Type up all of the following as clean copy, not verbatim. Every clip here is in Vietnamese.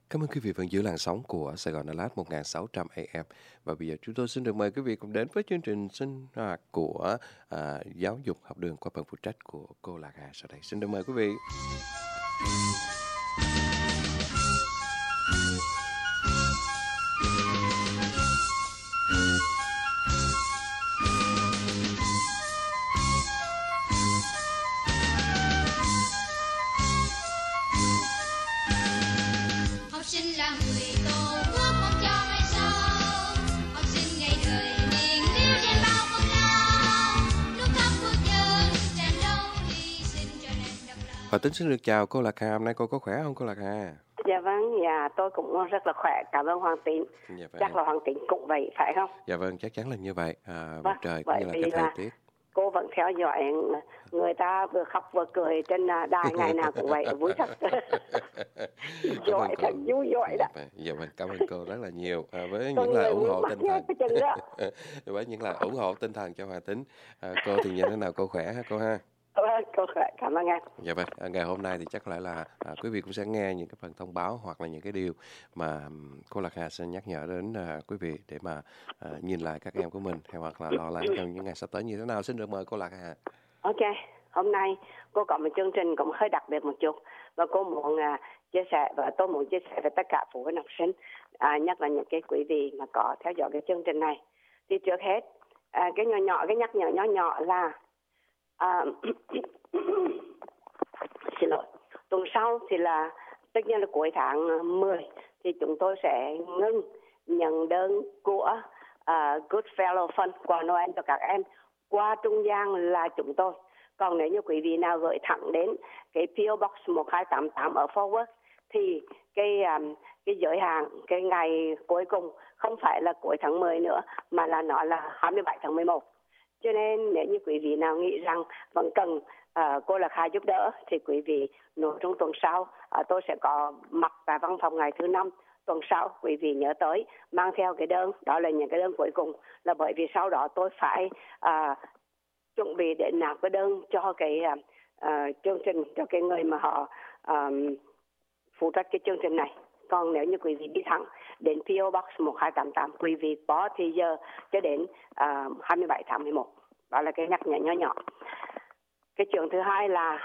Cảm ơn quý vị vẫn giữ làn sóng của Sài Gòn Đà Lạt 1600 AM. Và bây giờ chúng tôi xin được mời quý vị cùng đến với chương trình sinh hoạt của giáo dục học đường qua phần phụ trách của cô Lạc Hà sau đây. Xin được mời quý vị. Và Tính xin được chào cô Lạc Hà. Hôm nay cô có khỏe không cô Lạc Hà? Dạ vâng, tôi cũng rất là khỏe. Cảm ơn Hoàng Tín. Dạ vâng. Chắc là Hoàng Tín cũng vậy, phải không? Dạ vâng, chắc chắn là như vậy. Vâng, Trời cũng như là cái thời tiết. Cô vẫn theo dõi người ta vừa khóc vừa cười trên đài ngày nào cũng vậy, vui thật. Giỏi thật, vui giỏi đó. Dạ vâng, cảm ơn cô rất là nhiều với những lời ủng hộ tinh thần. Với những lời ủng hộ tinh thần cho Hoàng Tín. Cô thì như thế nào, cô khỏe hả cô ha? Cô khỏe, cảm ơn anh. Dạ vâng, ngày hôm nay thì chắc lại là quý vị cũng sẽ nghe những cái phần thông báo hoặc là những cái điều mà cô Lạc Hà sẽ nhắc nhở đến quý vị để mà nhìn lại các em của mình hay hoặc là lo lắng trong những ngày sắp tới như thế nào. Xin được mời cô Lạc Hà. Ok, hôm nay cô có một chương trình cũng hơi đặc biệt một chút và cô muốn chia sẻ, và tôi muốn chia sẻ với tất cả phụ huynh học sinh, nhất là những cái quý vị mà có theo dõi cái chương trình này. Thì trước hết cái nhắc nhở nhỏ là xin lỗi, tuần sau thì là tất nhiên là cuối tháng 10 thì chúng tôi sẽ ngưng nhận đơn của Good Fellow Fund quà Noel cho các em qua trung gian là chúng tôi. Còn nếu như quý vị nào gửi thẳng đến cái PO Box 1288 ở Fort Worth thì cái giới hạn, cái ngày cuối cùng không phải là cuối tháng 10 nữa mà là nó là 27 tháng 11. Cho nên nếu như quý vị nào nghĩ rằng vẫn cần cô Lạc Hà giúp đỡ thì quý vị nội trong tuần sau tôi sẽ có mặt tại văn phòng ngày thứ 5 tuần sau. Quý vị nhớ tới mang theo cái đơn, đó là những cái đơn cuối cùng, là bởi vì sau đó tôi phải chuẩn bị để nạp cái đơn cho cái chương trình, cho cái người mà họ phụ trách cái chương trình này. Còn nếu như quý vị đi thẳng đến PO Box 1288, quý vị có thì giờ cho đến 27 tháng 11. Đó là cái nhắc nhở nhỏ. Cái chuyện thứ hai là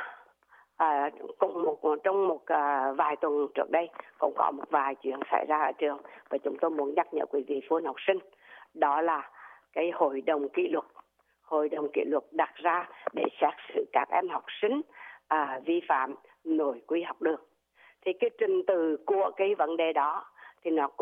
trong vài tuần trước đây cũng có một vài chuyện xảy ra ở trường và chúng tôi muốn nhắc nhở quý vị phụ huynh học sinh. Đó là cái hội đồng kỷ luật đặt ra để xét xử các em học sinh vi phạm nội quy học đường. Thì cái trình tự của cái vấn đề đó thì nó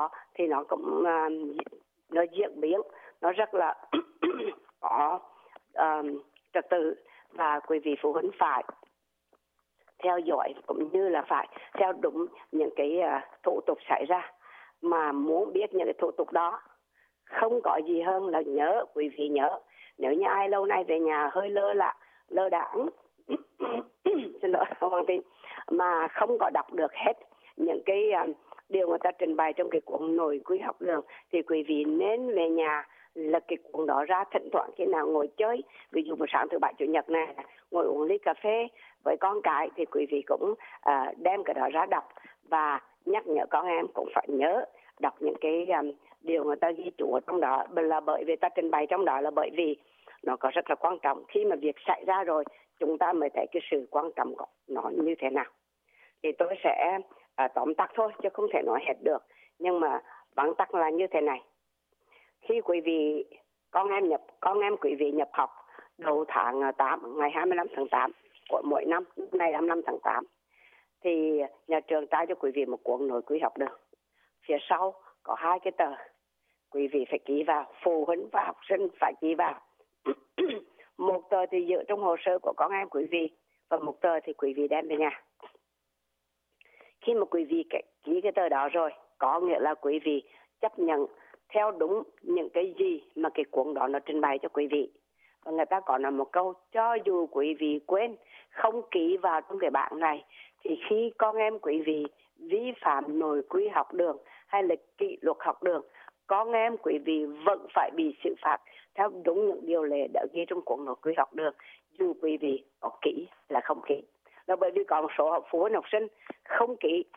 diễn biến nó rất là có trật tự, và quý vị phụ huynh phải theo dõi cũng như là phải theo đúng những cái thủ tục xảy ra. Mà muốn biết những cái thủ tục đó, không có gì hơn là quý vị nhớ, nếu như ai lâu nay về nhà hơi lơ đãng xin lỗi Hoàng Tín, mà không có đọc được hết những cái điều người ta trình bày trong cái cuốn nội quy học đường thì quý vị nên về nhà là cái cuốn đó ra, thỉnh thoảng khi nào ngồi chơi, ví dụ buổi sáng thứ Bảy Chủ nhật này ngồi uống ly cà phê với con cái thì quý vị cũng đem cái đó ra đọc, và nhắc nhở con em cũng phải nhớ đọc những cái điều người ta ghi chú ở trong đó, là bởi vì ta trình bày trong đó là bởi vì nó có rất là quan trọng. Khi mà việc xảy ra rồi chúng ta mới thấy cái sự quan trọng của nó như thế nào. Thì tôi sẽ tóm tắt thôi chứ không thể nói hết được, nhưng mà vắn tắt là như thế này. Khi quý vị con em quý vị nhập học đầu tháng 8, ngày 25 tháng 8 của mỗi năm, ngày 25 tháng 8 thì nhà trường trao cho quý vị một cuốn nội quy học đường. Phía sau có 2 cái tờ quý vị phải ký vào, phụ huynh và học sinh phải ký vào. Một tờ thì giữ trong hồ sơ của con em quý vị và một tờ thì quý vị đem về nhà. Khi mà quý vị ký cái tờ đó rồi, có nghĩa là quý vị chấp nhận theo đúng những cái gì mà cái cuốn đó nó trình bày cho quý vị. Và người ta có nói một câu, cho dù quý vị quên không ký vào trong cái bảng này thì khi con em quý vị vi phạm nội quy học đường hay là kỷ luật học đường, con em quý vị vẫn phải bị xử phạt theo đúng những điều lệ đã ghi trong cuốn nội quy học đường, dù quý vị có ký là không ký. Là bởi vì có một số phụ huynh học sinh không ký,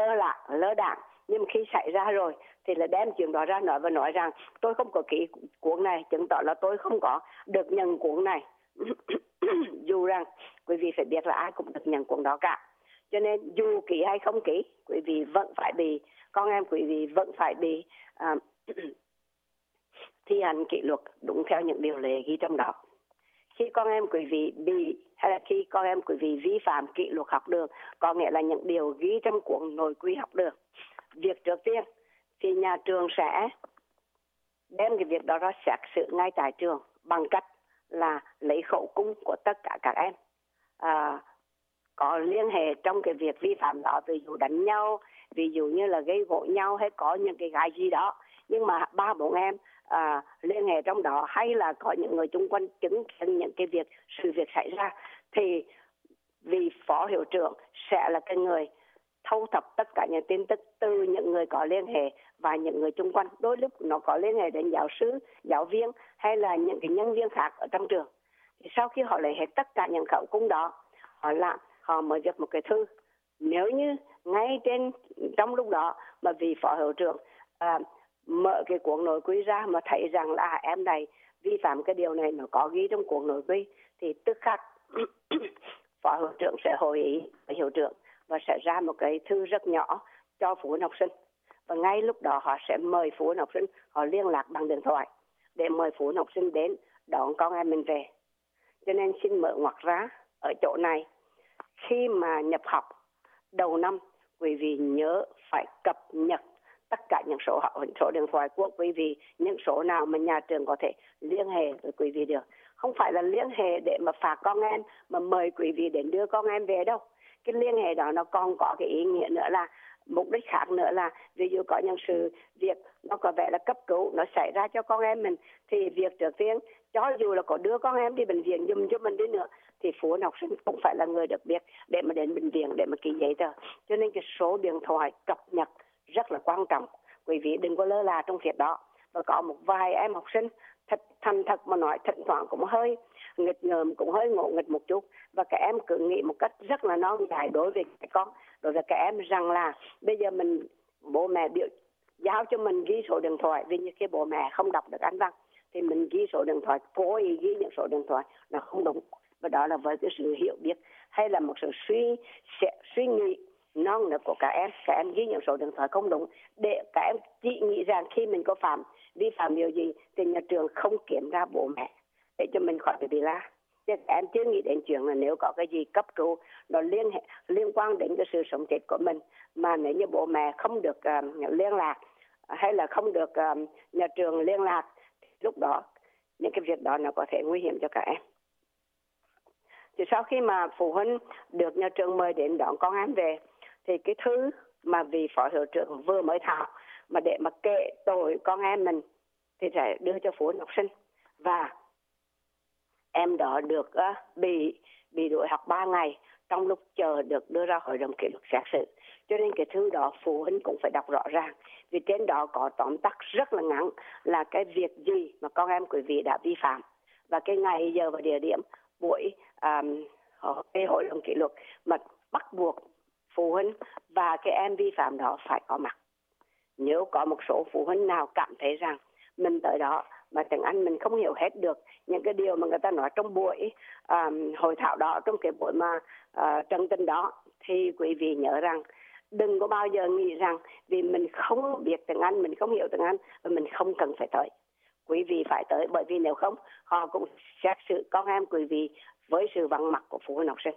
lơ đãng, nhưng mà khi xảy ra rồi thì là đem chuyện đó ra nói và nói rằng tôi không có ký cuốn này, chứng tỏ là tôi không có được nhận cuốn này. Dù rằng quý vị phải biết là ai cũng được nhận cuốn đó cả, cho nên dù ký hay không ký, quý vị vẫn phải bị, con em quý vị vẫn phải bị thi hành kỷ luật đúng theo những điều lệ ghi trong đó. Khi con em quý vị bị, hay là khi con em quý vị vi phạm kỷ luật học đường, có nghĩa là những điều ghi trong cuốn nội quy học đường, việc trước tiên thì nhà trường sẽ đem cái việc đó ra xét xử ngay tại trường bằng cách là lấy khẩu cung của tất cả các em có liên hệ trong cái việc vi phạm đó, ví dụ đánh nhau, ví dụ như là gây gỗ nhau hay có những cái gái gì đó, nhưng mà 3-4 em liên hệ trong đó, hay là có những người chung quanh chứng kiến những cái sự việc xảy ra, thì vị phó hiệu trưởng sẽ là cái người thâu thập tất cả những tin tức từ những người có liên hệ và những người chung quanh. Đôi lúc nó có liên hệ đến giáo sư, giáo viên hay là những cái nhân viên khác ở trong trường. Thì sau khi họ lấy hết tất cả những khẩu cung đó, họ mới viết một cái thư. Nếu như ngay trong lúc đó mà vị phó hiệu trưởng mở cái cuốn nội quy ra mà thấy rằng là em này vi phạm cái điều này, nó có ghi trong cuốn nội quy, thì tức khắc phó hiệu trưởng sẽ hội ý với hiệu trưởng và sẽ ra một cái thư rất nhỏ cho phụ huynh học sinh, và ngay lúc đó họ sẽ mời phụ huynh học sinh, họ liên lạc bằng điện thoại để mời phụ huynh học sinh đến đón con em mình về. Cho nên xin mở ngoặt ra ở chỗ này, khi mà nhập học đầu năm, quý vị nhớ phải cập nhật tất cả những số điện thoại của quý vị, những số nào mà nhà trường có thể liên hệ với quý vị được. Không phải là liên hệ để mà phạt con em, mà mời quý vị đến đưa con em về đâu. Cái liên hệ đó nó còn có cái ý nghĩa nữa, là mục đích khác nữa, là ví dụ có những sự việc nó có vẻ là cấp cứu nó xảy ra cho con em mình, thì việc trước tiên, cho dù là có đưa con em đi bệnh viện giùm cho mình đi nữa, thì phụ huynh học sinh cũng phải là người được biết để mà đến bệnh viện để mà ký giấy tờ. Cho nên cái số điện thoại cập nhật rất là quan trọng, quý vị đừng có lơ là trong việc đó. Và có một vài em học sinh thành thật mà nói, thỉnh thoảng cũng hơi nghịch ngợm, cũng hơi ngộ nghịch một chút, và các em cứ nghĩ một cách rất là non dài đối với các em rằng là bây giờ bố mẹ giao cho mình ghi số điện thoại, vì như khi bố mẹ không đọc được Anh văn thì mình ghi số điện thoại, cố ý ghi những số điện thoại là không đúng. Và đó là với cái sự hiểu biết hay là một sự suy nghĩ non nớt của các em ghi những số điện thoại không đúng, để các em chỉ nghĩ rằng khi mình có vi phạm điều gì thì nhà trường không kiểm ra bố mẹ để cho mình khỏi bị la. Chứ các em chưa nghĩ đến chuyện là nếu có cái gì cấp cứu nó liên quan đến cái sự sống chết của mình, mà nếu như bố mẹ không được liên lạc hay là không được nhà trường liên lạc, lúc đó những cái việc đó nó có thể nguy hiểm cho các em. Thì sau khi mà phụ huynh được nhà trường mời đến đón con em về, thì cái thứ mà vị phó hiệu trưởng vừa mới thảo mà để mà kệ tội con em mình thì sẽ đưa cho phụ huynh học sinh, và em đó được bị đuổi học 3 ngày trong lúc chờ được đưa ra hội đồng kỷ luật xét xử. Cho nên cái thư đó phụ huynh cũng phải đọc rõ ràng, vì trên đó có tóm tắt rất là ngắn là cái việc gì mà con em quý vị đã vi phạm, và cái ngày giờ và địa điểm buổi cái hội đồng kỷ luật mà bắt buộc phụ huynh và cái em vi phạm đó phải có mặt. Nếu có một số phụ huynh nào cảm thấy rằng mình tới đó mà tiếng Anh mình không hiểu hết được những cái điều mà người ta nói trong buổi hội thảo đó, trong cái buổi mà trần tình đó, thì quý vị nhớ rằng đừng có bao giờ nghĩ rằng vì mình không biết tiếng Anh, mình không hiểu tiếng Anh và mình không cần phải tới. Quý vị phải tới, bởi vì nếu không họ cũng xét xử con em quý vị với sự vắng mặt của phụ huynh học sinh.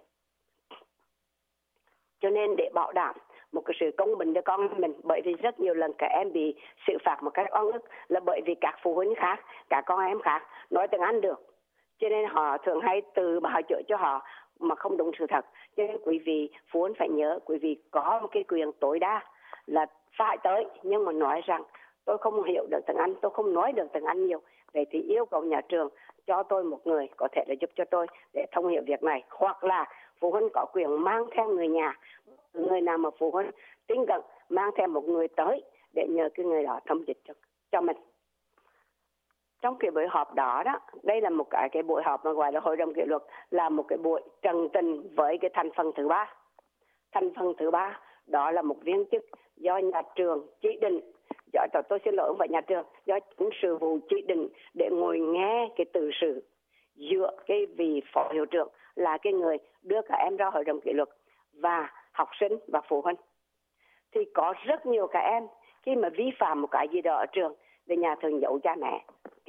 Cho nên để bảo đảm một cái sự công bình cho con em mình, bởi vì rất nhiều lần các em bị xử phạt một cách oan ức là bởi vì các phụ huynh khác, các con em khác nói tiếng Anh được, cho nên họ thường hay từ bảo chữa cho họ mà không đúng sự thật. Cho nên quý vị phụ huynh phải nhớ, quý vị có một cái quyền tối đa là phải tới, nhưng mà nói rằng tôi không hiểu được tiếng Anh, tôi không nói được tiếng Anh nhiều, vậy thì yêu cầu nhà trường cho tôi một người có thể là giúp cho tôi để thông hiểu việc này, hoặc là phụ huynh có quyền mang theo người nhà, người nào mà phụ huynh tin cậy mang theo một người tới để nhờ cái người đó thông dịch cho mình. Trong cái buổi họp đó, đây là một cái buổi họp mà gọi là hội đồng kỷ luật, là một cái buổi trần tình với cái thành phần thứ ba. Thành phần thứ ba đó là một viên chức do nhà trường chỉ định, tôi xin lỗi với nhà trường, do chính sự vụ chỉ định để ngồi nghe cái tự sự giữa cái vị phó hiệu trưởng là cái người đưa các em ra hội đồng kỷ luật và học sinh và phụ huynh. Thì có rất nhiều các em khi mà vi phạm một cái gì đó ở trường, về nhà thường giấu cha mẹ,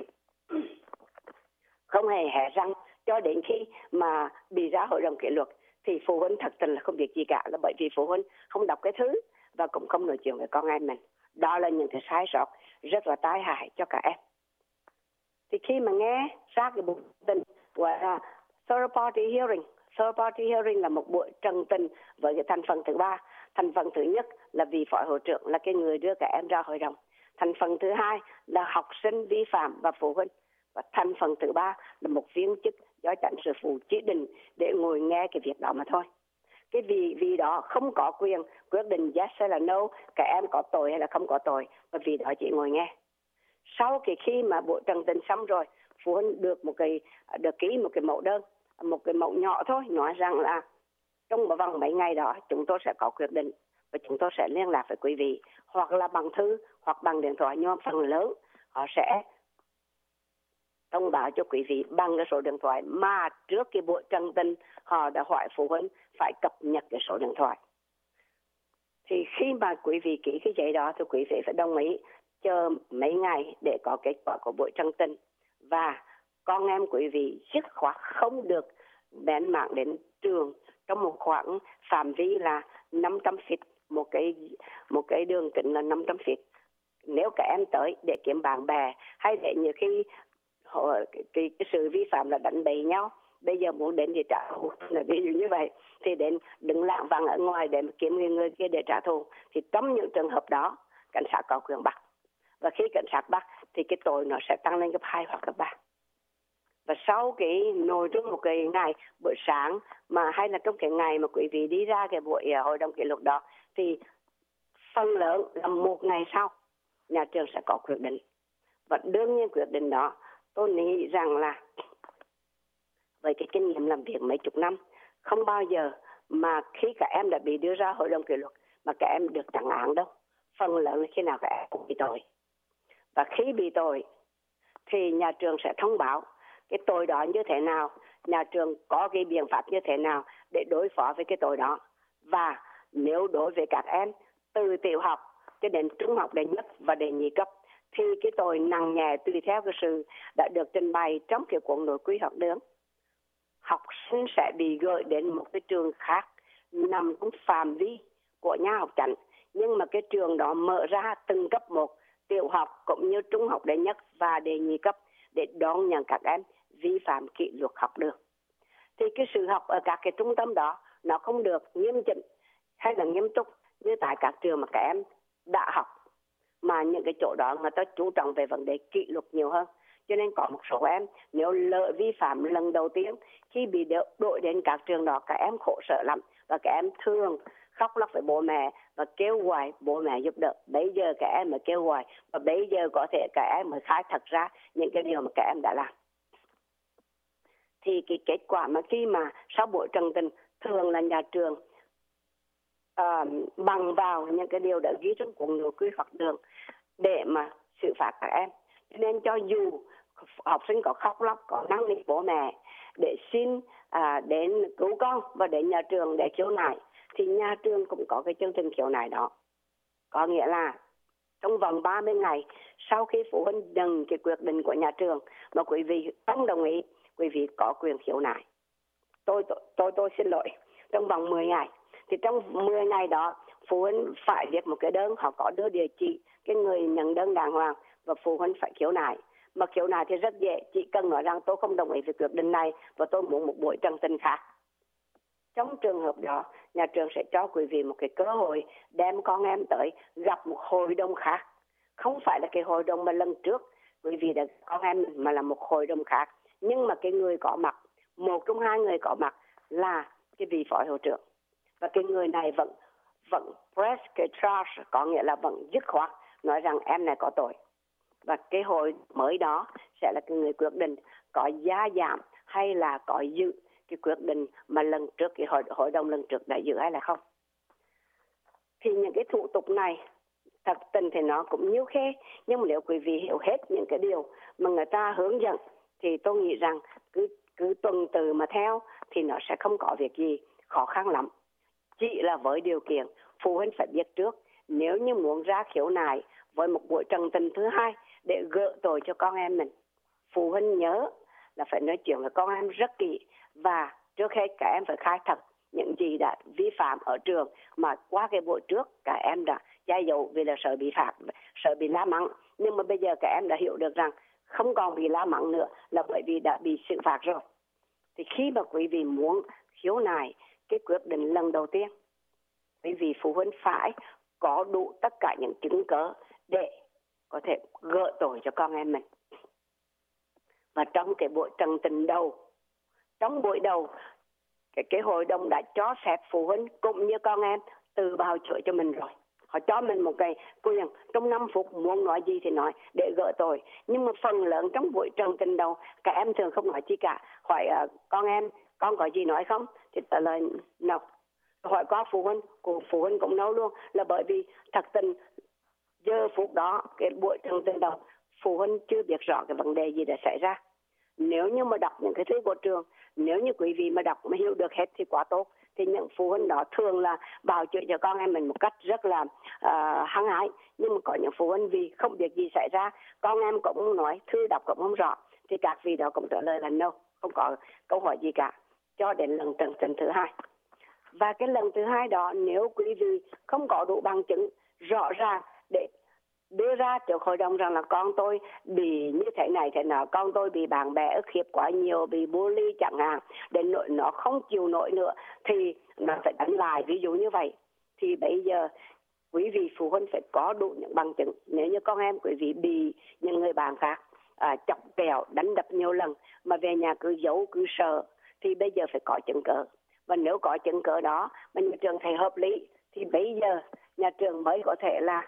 không hề hé răng cho đến khi mà bị ra hội đồng kỷ luật. Thì phụ huynh thật tình là không biết gì cả, là bởi vì phụ huynh không đọc cái thứ và cũng không nói chuyện với con em mình. Đó là những cái sai sót rất là tai hại cho các em. Thì khi mà nghe ra cái buổi tình gọi là third party hearing, third party hearing là một buổi trần tình với cái thành phần thứ ba. Thành phần thứ nhất là vị phó hiệu trưởng, là cái người đưa các em ra hội đồng. Thành phần thứ hai là học sinh vi phạm và phụ huynh. Và thành phần thứ ba là một viên chức do chánh sự vụ chỉ định để ngồi nghe cái việc đó mà thôi. Cái vì đó không có quyền quyết định yes hay là no, các em có tội hay là không có tội, và vì đó chỉ ngồi nghe. Sau khi mà buổi trần tình xong rồi, phụ huynh được ký một cái mẫu đơn, một cái mẫu nhỏ thôi, nói rằng là trong vòng mấy ngày đó chúng tôi sẽ có quyết định và chúng tôi sẽ liên lạc với quý vị, hoặc là bằng thư hoặc bằng điện thoại. Nhưng phần lớn họ sẽ thông báo cho quý vị bằng cái số điện thoại mà trước cái buổi trần tình họ đã hỏi phụ huynh phải cập nhật cái số điện thoại. Thì khi mà quý vị ký cái giấy đó thì quý vị phải đồng ý chờ mấy ngày để có kết quả của buổi trần tình. Và con em quý vị dứt khoát không được bén mảng đến trường trong một khoảng phạm vi là 500 feet, một cái đường kính là 500 feet. Nếu các em tới để kiếm bạn bè, hay để nhiều khi cái sự vi phạm là đánh bậy nhau, bây giờ muốn đến để trả thù, là ví dụ như vậy, thì đến đứng lạng vàng ở ngoài để kiếm người kia để trả thù. Thì trong những trường hợp đó cảnh sát có quyền bắt, và khi cảnh sát bắt thì cái tội nó sẽ tăng lên gấp 2 hoặc gấp 3. Và sau cái nội dung một cái ngày buổi sáng mà hay là trong cái ngày mà quý vị đi ra cái buổi hội đồng kỷ luật đó, thì phần lớn là một ngày sau nhà trường sẽ có quyết định. Và đương nhiên quyết định đó tôi nghĩ rằng là với cái kinh nghiệm làm việc mấy chục năm, không bao giờ mà khi các em đã bị đưa ra hội đồng kỷ luật mà các em được trả án đâu. Phần lớn là khi nào các em cũng bị tội. Và khi bị tội thì nhà trường sẽ thông báo cái tội đó như thế nào, nhà trường có cái biện pháp như thế nào để đối phó với cái tội đó. Và nếu đối với các em từ tiểu học cho đến trung học đệ nhất và đệ nhị cấp thì cái tội nặng nhẹ tùy theo cái sự đã được trình bày trong cái cuốn nội quy học đường. Học sinh sẽ bị gửi đến một cái trường khác nằm trong phạm vi của nhà học chánh, nhưng mà cái trường đó mở ra từng cấp 1, tiểu học cũng như trung học đệ nhất và đệ nhị cấp, để đón nhận các em vi phạm kỷ luật học đường. Thì cái sự học ở các cái trung tâm đó nó không được nghiêm chỉnh hay là nghiêm túc như tại các trường mà các em đã học, mà những cái chỗ đó người ta chú trọng về vấn đề kỷ luật nhiều hơn. Cho nên có một số em nếu lỡ vi phạm lần đầu tiên, khi bị đội đến các trường đó, các em khổ sở lắm và các em thường khóc lóc với bố mẹ và kêu gọi bố mẹ giúp đỡ. Bây giờ các em mới kêu gọi, và bây giờ có thể các em mới khai thật ra những cái điều mà các em đã làm. Thì cái kết quả mà khi mà sau buổi trần tình thường là nhà trường bằng vào những cái điều đã ghi trong cuốn nội quy học đường để mà xử phạt các em. Nên cho dù học sinh có khóc lóc, có năn nỉ bố mẹ để xin đến cứu con và đến nhà trường để khiếu nại, thì nhà trường cũng có cái chương trình khiếu nại đó. Có nghĩa là trong vòng 30 ngày sau khi phụ huynh nhận cái quyết định của nhà trường mà quý vị không đồng ý, quý vị có quyền khiếu nại. Tôi xin lỗi, trong vòng 10 ngày. Thì trong 10 ngày đó phụ huynh phải viết một cái đơn, họ có đưa địa chỉ cái người nhận đơn đàng hoàng, và phụ huynh phải khiếu nại. Mà khiếu nại thì rất dễ, chỉ cần nói rằng tôi không đồng ý với quyết định này và tôi muốn một buổi trần tình khác. Trong trường hợp đó, nhà trường sẽ cho quý vị một cái cơ hội đem con em tới gặp một hội đồng khác. Không phải là cái hội đồng mà lần trước quý vị đã con em, mà là một hội đồng khác. Nhưng mà cái người có mặt, một trong hai người có mặt là cái vị phó hiệu trưởng. Và cái người này vẫn press cái charge, có nghĩa là vẫn dứt khoát nói rằng em này có tội. Và cái hội mới đó sẽ là cái người quyết định có gia giảm hay là có giữ cái quyết định mà lần trước cái hội đồng lần trước đã giữ hay là không. thì những cái thủ tục này thật tình thì nó cũng nhiêu khê, nhưng mà nếu quý vị hiểu hết những cái điều mà người ta hướng dẫn thì tôi nghĩ rằng cứ tuần tự mà theo thì nó sẽ không có việc gì khó khăn lắm. Chỉ là với điều kiện phụ huynh phải biết trước, nếu như muốn ra khiếu nại với một buổi trần tình thứ hai để gỡ tội cho con em mình, phụ huynh nhớ là phải nói chuyện với con em rất kỹ, và trước hết các em phải khai thật những gì đã vi phạm ở trường mà qua cái buổi trước các em đã che giấu vì là sợ bị phạt, sợ bị la mắng. Nhưng mà bây giờ các em đã hiểu được rằng không còn bị la mắng nữa là bởi vì đã bị xử phạt rồi. Thì khi mà quý vị muốn khiếu nại cái quyết định lần đầu tiên, quý vị phụ huynh phải có đủ tất cả những chứng cớ để có thể gỡ tội cho con em mình. Và trong cái buổi trần tình đầu, trong buổi đầu, cái hội đồng đã cho phép phụ huynh cũng như con em tự bào chữa cho mình rồi. Họ cho mình một cái quyền trong 5 phút muốn nói gì thì nói để gỡ tội. Nhưng mà phần lớn trong buổi trần tình đầu, các em thường không nói chi cả. Hỏi con em, con có gì nói không? Thì trả lời no. Hỏi có phụ huynh cũng nói luôn, là bởi vì thật tình giờ phút đó, cái buổi trần tình đầu, phụ huynh chưa biết rõ cái vấn đề gì đã xảy ra. Nếu như mà đọc những cái thứ của trường, nếu như quý vị mà đọc mà hiểu được hết thì quá tốt. Thì những phụ huynh đó thường là bào chữa cho con em mình một cách rất là hăng hái. Nhưng mà có những phụ huynh vì không biết gì xảy ra, con em cũng nói, thư đọc cũng không rõ, thì các vị đó cũng trả lời là no, không có câu hỏi gì cả, cho đến lần trần tình thứ hai. Và cái lần thứ hai đó, nếu quý vị không có đủ bằng chứng rõ ràng để đưa ra trước hội đồng rằng là con tôi bị như thế này thế nào, con tôi bị bạn bè ức hiếp quá nhiều, bị bully chẳng hạn, đến nỗi nó không chịu nổi nữa thì nó phải đánh lại, ví dụ như vậy. Thì bây giờ quý vị phụ huynh phải có đủ những bằng chứng. Nếu như con em quý vị bị những người bạn khác chọc kẹo, đánh đập nhiều lần mà về nhà cứ giấu, cứ sợ, thì bây giờ phải có chứng cớ. Và nếu có chứng cớ đó mà nhà trường thấy hợp lý thì bây giờ nhà trường mới có thể là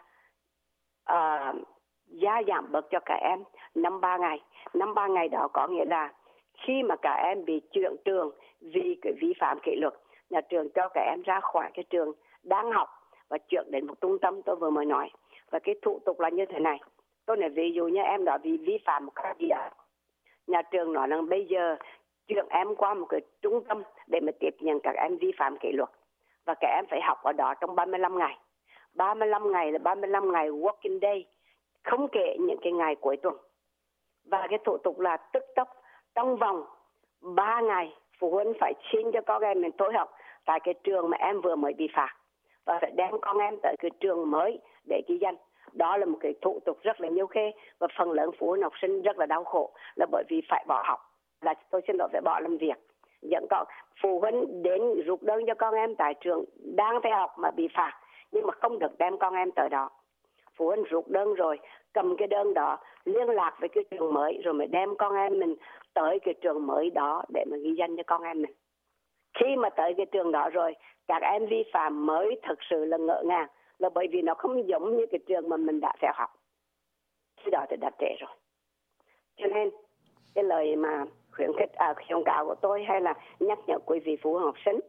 gia giảm bớt cho các em 5-3 ngày. 5-3 ngày đó có nghĩa là khi mà các em bị chuyển trường vì cái vi phạm kỷ luật, nhà trường cho các em ra khỏi cái trường đang học và chuyển đến một trung tâm tôi vừa mới nói. Và cái thủ tục là như thế này. Tôi nói ví dụ như em đó bị vi phạm một cái gì đó, nhà trường nói rằng bây giờ chuyển em qua một cái trung tâm để mà tiếp nhận các em vi phạm kỷ luật. Và các em phải học ở đó trong 35 ngày. 35 ngày là 35 ngày working day, không kể những cái ngày cuối tuần. Và cái thủ tục là tức tốc, trong vòng 3 ngày phụ huynh phải xin cho con em mình thôi học tại cái trường mà em vừa mới bị phạt, và phải đem con em tới cái trường mới để ghi danh. Đó là một cái thủ tục rất là nhiêu khê, và phần lớn phụ huynh học sinh rất là đau khổ là bởi vì phải bỏ học, là tôi xin lỗi, phải bỏ làm việc. Dẫn con phụ huynh đến rút đơn cho con em tại trường đang phải học mà bị phạt, nhưng mà không được đem con em tới đó. Phụ huynh rút đơn rồi cầm cái đơn đó liên lạc với cái trường mới, rồi mới đem con em mình tới cái trường mới đó để mà ghi danh cho con em mình. Khi mà tới cái trường đó rồi, các em vi phạm mới thực sự là ngỡ ngàng, là bởi vì nó không giống như cái trường mà mình đã theo học. Khi đó thì đã trễ rồi. Cho nên cái lời mà khuyến cáo của tôi hay là nhắc nhở quý vị phụ huynh học sinh,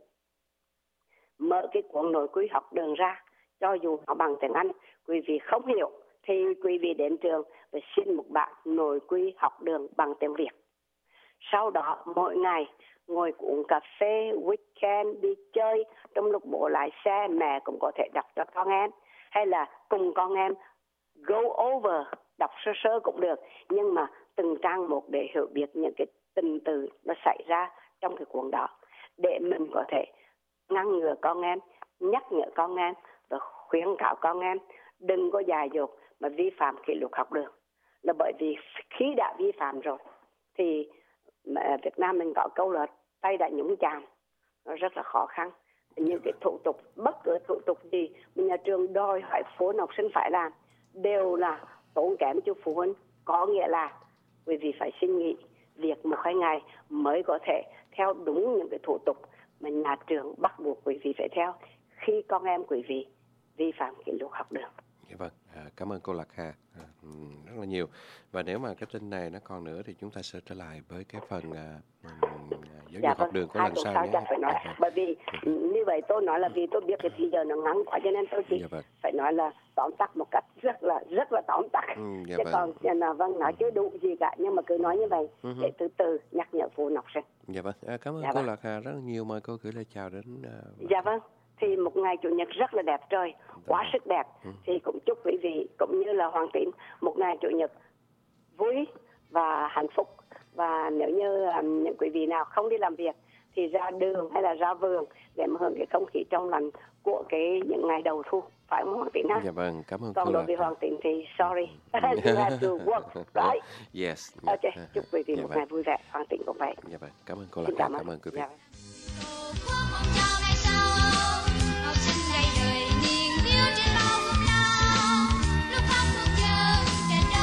mở cái cuốn nội quy học đường ra, cho dù nó bằng tiếng Anh, quý vị không hiểu thì quý vị đến trường và xin một bản nội quy học đường bằng tiếng Việt. Sau đó mỗi ngày ngồi uống cà phê, weekend đi chơi, trong lúc bố lái xe mẹ cũng có thể đọc cho con em, hay là cùng con em go over, đọc sơ sơ cũng được, nhưng mà từng trang một để hiểu biết những cái tình từ nó xảy ra trong cái cuốn đó, để mình có thể ngăn ngừa con em, nhắc nhở con em và khuyến cáo con em đừng có dại dột mà vi phạm kỷ luật học đường. Là bởi vì khi đã vi phạm rồi thì Việt Nam mình có câu là tay đã nhúng chàm, nó rất là khó khăn. Những cái thủ tục, bất cứ thủ tục gì mà nhà trường đòi hỏi phụ huynh học sinh phải làm đều là tốn kém cho phụ huynh. Có nghĩa là quý vị phải xin nghỉ việc một 2 ngày mới có thể theo đúng những cái thủ tục mà nhà trường bắt buộc quý vị phải theo khi con em quý vị vi phạm kỷ luật học đường. Vâng, Cảm ơn cô Lạc Hà rất là nhiều. Và nếu mà cái tin này nó còn nữa thì chúng ta sẽ trở lại với cái phần giáo dục học đường của lần sau nhé. Chắc phải nói, bởi vì như vậy tôi nói là vì tôi biết cái thời giờ nó ngắn quá cho nên tôi chỉ phải nói là tóm tắt một cách rất là tóm tắt. Chứ còn nói chưa đủ gì cả, nhưng mà cứ nói như vậy để từ từ nhắc nhở phụ học sinh. Dạ vâng, cảm ơn cô Lạc Hà rất là nhiều. Mời cô gửi lời chào đến. Dạ vâng. Thì một ngày Chủ nhật rất là đẹp trời, quá sức đẹp. Thì cũng chúc quý vị cũng như là Hoàng Tín một ngày Chủ nhật vui và hạnh phúc. Và nếu như những quý vị nào không đi làm việc thì ra đường hay là ra vườn để mà hưởng cái không khí trong lành của những ngày đầu thu, phải không Hoàng Tín ha? Dạ vâng, cảm ơn cô. Còn đối với Hoàng Tín thì sorry, you have to work, right? Yes. Ok, chúc quý vị một ngày vui vẻ, Hoàng Tín cũng vậy. Dạ vâng, cảm ơn cô Lạc Hà, cảm ơn quý vị.